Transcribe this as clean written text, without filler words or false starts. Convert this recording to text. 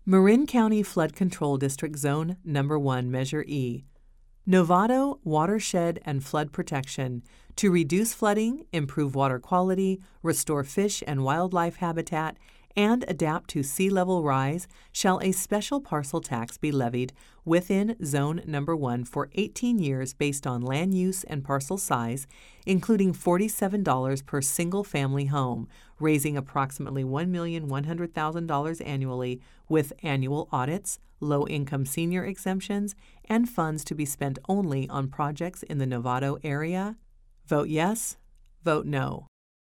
Marin County Flood Control District Zone Number 1, Measure E. Novato Watershed and Flood Protection to reduce flooding, improve water quality, restore fish and wildlife habitat, and adapt to sea level rise, shall a special parcel tax be levied within Zone Number 1 for 18 years based on land use and parcel size, including $47 per single-family home, raising approximately $1,100,000 annually with annual audits, low-income senior exemptions, and funds to be spent only on projects in the Novato area. Vote yes, vote no.